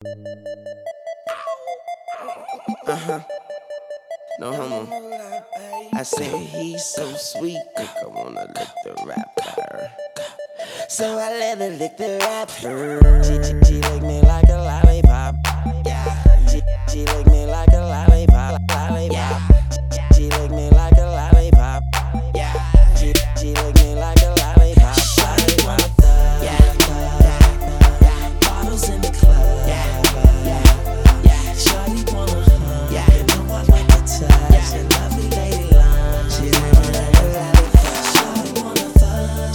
No homo. I said he's so sweet, think I wanna lick the rapper. So I let her lick the rapper. She lick me like a lollipop. She lick me like a lollipop. She lick me like a lollipop. She lick me like a lollipop. Bottles in the club. Shawty wanna hug. You know I like to touch. A lovely lady line. She lick me like a lollipop. Shawty wanna thug.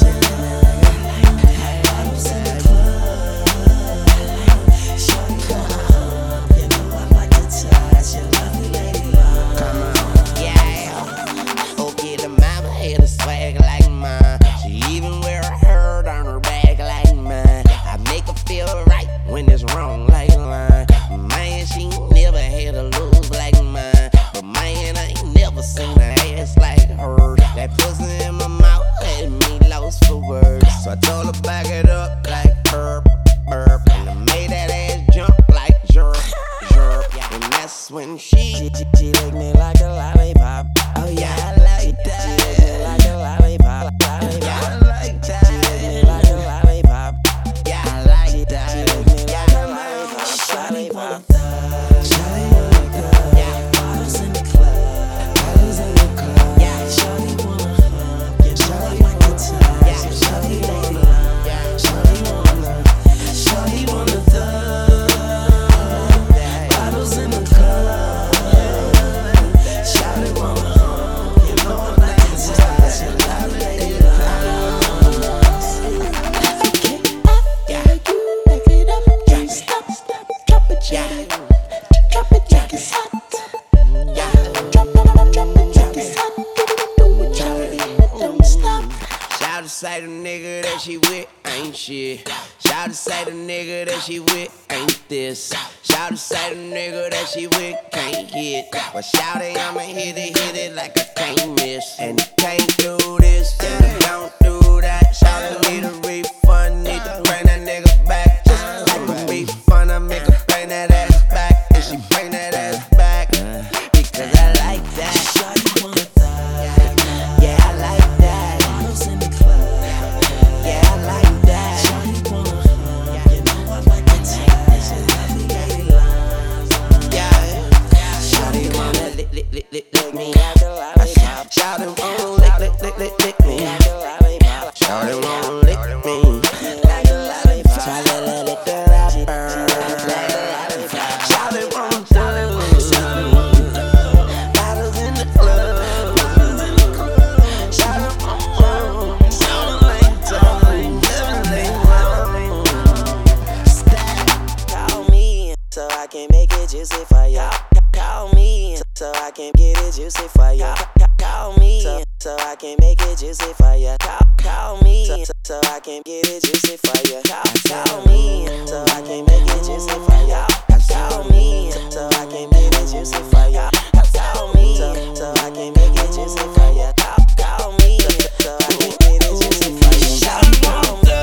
Bottles in the club. Shawty wanna hug. You know I like to touch. A lovely lady line. Come on, yeah. Okay, the mama had a swag like mine. She even wear a herd on her back like mine. I make her feel right when it's wrong like line. Man, she never had a lose like mine. But man, I ain't never seen a ass like her. That pussy in my mouth had me lost for words. So I told her back it up like burp, burp. And I made that ass jump like jerk, jerk. And that's when she licked me like a lollipop. Oh yeah, I like that. She licked me like a lollipop. Yeah, I like that. She licked me like a lollipop. Yeah, I like that. She licked me like a lollipop. Shawty wanna thug. Shawty wanna thug. Yeah. Bottles in the club. Bottles in the club. Yeah. Shawty wanna hug. You know I like to touch. Yeah. Shawty lady line. Yeah. Shawty wanna Shawty wanna thug. Bottles in the club. Shawty wanna hug. You know I like to touch. Shawty lady line. Okay, you back it up. Can't stop. Drop it, Yeah. drop it, drop it's hot. Drop it's hot. Do it, don't stop. Shout to say the nigga that she with ain't shit. Shout to say the nigga that she with ain't this. Shout to say the nigga that she with can't hit. But shout it, I'ma hit it like I can't miss. And he can't do this, and he don't do that. Shout to need a refund, need to bring that nigga back. Just like a refund, I make her bring that ass back. And she bring that ass back, because I like that. Shawty wanna thug. Yeah, I like that. Bottles in the club. Yeah, I like that. Shawty wanna hug. You know I like to touch. A lovely lady line. Yeah, shawty wanna lick me like a lollipop. Shawty wanna lick me like a lollipop. Shawty wanna lick me like a lollipop. Shawty lick the rapper like a lollipop. Shawty wanna bottles in the club. Shawty wanna call me so I can make it juicy for ya. Call me so I can get it juicy for ya. Call me so I can make it juicy for ya. Call me so I can get it juicy for ya. Call me so I can make it juicy for ya. Call me so I can get it juicy for ya. Call me so I can make it juicy for ya. Call me so I can get it juicy for ya. Call me.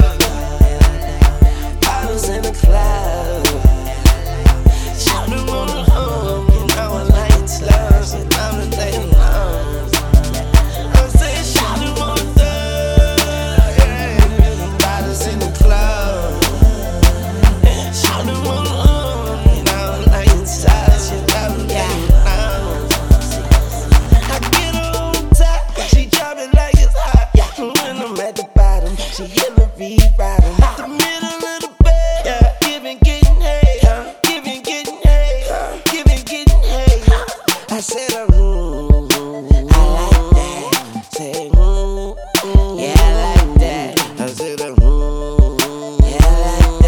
Bottles in the club. Shawty wanna hug. You know I like to touch. And I'm the lady long. I'm saying shawty wanna thug. Bottles in the club. Shawty wanna hug. You know I like to touch. And I'm the lady long. I get her on top. She drop it like it's hot. When I'm at the bottom, she hit me re-riding. The middle of the bed, giving, getting hay, giving, getting hay, giving, getting hay. I said, I like that. Say, yeah, I like that. I said, yeah, I like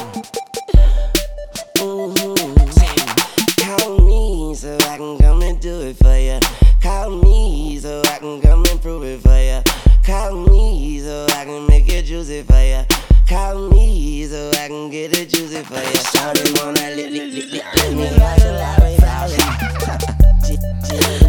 that. Call me so I can come and do it for ya. Call me so I can come and prove it for ya. Call me so I can make it juicy for ya. Call me so I can get it juicy for ya. Shawty wanna lick me like a lollipop.